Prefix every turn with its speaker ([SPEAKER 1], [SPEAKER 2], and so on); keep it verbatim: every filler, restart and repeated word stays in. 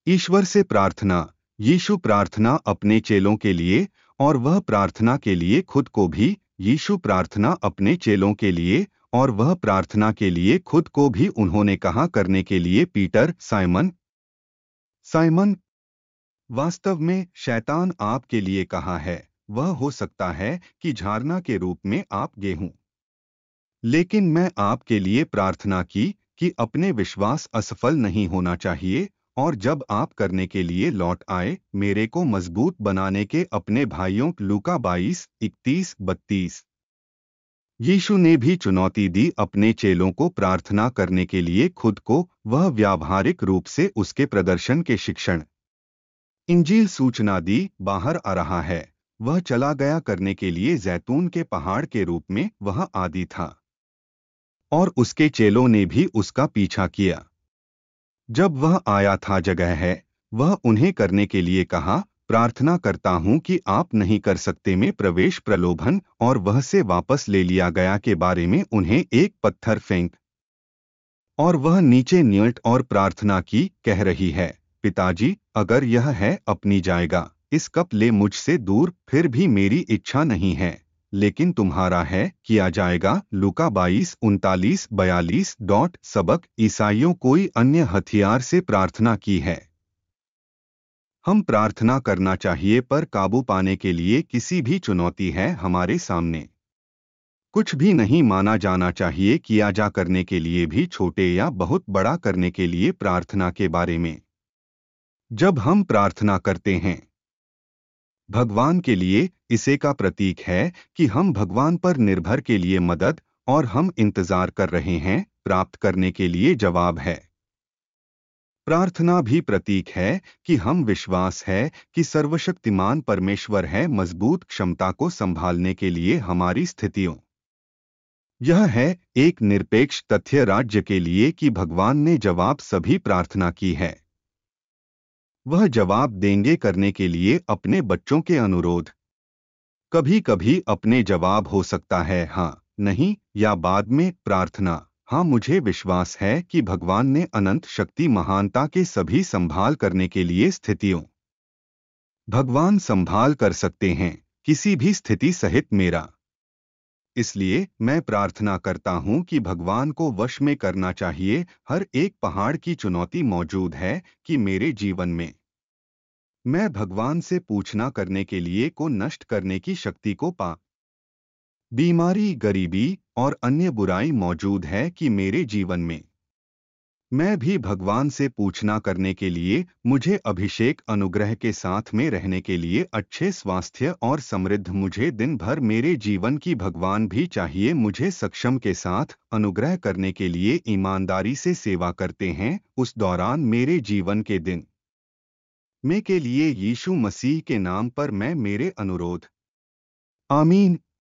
[SPEAKER 1] ईश्वर से प्रार्थना। यीशु प्रार्थना अपने चेलों के लिए और वह प्रार्थना के लिए खुद को भी। यीशु प्रार्थना अपने चेलों के लिए और वह प्रार्थना के लिए खुद को भी उन्होंने कहा करने के लिए पीटर, साइमन साइमन वास्तव में शैतान आपके लिए कहा है, वह हो सकता है कि झरना के रूप में आप गेहूं। लेकिन मैं आपके लिए प्रार्थना की कि अपने विश्वास असफल नहीं होना चाहिए, और जब आप करने के लिए लौट आए मेरे को मजबूत बनाने के अपने भाइयों। लूका बाईस इकतीस बत्तीस। यीशु ने भी चुनौती दी अपने चेलों को प्रार्थना करने के लिए खुद को, वह व्यावहारिक रूप से उसके प्रदर्शन के शिक्षण। इंजील सूचना दी बाहर आ रहा है, वह चला गया करने के लिए जैतून के पहाड़ के रूप में, वह आदि था और उसके चेलों ने भी उसका पीछा किया। जब वह आया था जगह है, वह उन्हें करने के लिए कहा, प्रार्थना करता हूं कि आप नहीं कर सकते में प्रवेश प्रलोभन और वह से वापस ले लिया गया के बारे में उन्हें एक पत्थर फेंक, और वह नीचे न्यट और प्रार्थना की, कह रही है, पिताजी अगर यह है अपनी जाएगा, इस कप ले मुझसे दूर, फिर भी मेरी इच्छा नहीं है लेकिन तुम्हारा है, किया जाएगा। लूका बाईस उनतालीस बयालीस। डॉट सबक। ईसाइयों कोई अन्य हथियार से प्रार्थना की है। हम प्रार्थना करना चाहिए पर काबू पाने के लिए किसी भी चुनौती है हमारे सामने। कुछ भी नहीं माना जाना चाहिए किया जा करने के लिए भी, छोटे या बहुत बड़ा करने के लिए प्रार्थना के बारे में। जब हम प्रार्थना करते हैं भगवान के लिए, इसे का प्रतीक है कि हम भगवान पर निर्भर के लिए मदद, और हम इंतजार कर रहे हैं प्राप्त करने के लिए जवाब है। प्रार्थना भी प्रतीक है कि हम विश्वास है कि सर्वशक्तिमान परमेश्वर है मजबूत क्षमता को संभालने के लिए हमारी स्थितियों। यह है एक निरपेक्ष तथ्य राज्य के लिए कि भगवान ने जवाब सभी प्रार्थना की है। वह जवाब देंगे करने के लिए अपने बच्चों के अनुरोध। कभी कभी अपने जवाब हो सकता है हाँ, नहीं या बाद में प्रार्थना। हाँ, मुझे विश्वास है कि भगवान ने अनंत शक्ति महानता के सभी संभाल करने के लिए स्थितियों। भगवान संभाल कर सकते हैं किसी भी स्थिति सहित मेरा। इसलिए मैं प्रार्थना करता हूं कि भगवान को वश में करना चाहिए। हर एक पहाड़ की चुनौती मौजूद है कि मेरे जीवन में मैं भगवान से पूछना करने के लिए को नष्ट करने की शक्ति को पा। बीमारी, गरीबी और अन्य बुराई मौजूद है कि मेरे जीवन में मैं भी भगवान से पूछना करने के लिए मुझे अभिषेक अनुग्रह के साथ में रहने के लिए अच्छे स्वास्थ्य और समृद्ध मुझे दिन भर मेरे जीवन की भगवान भी चाहिए मुझे सक्षम के साथ अनुग्रह करने के लिए ईमानदारी से सेवा करते हैं उस दौरान मेरे जीवन के दिन में के लिए यीशु मसीह के नाम पर मैं मेरे अनुरोध। आमीन।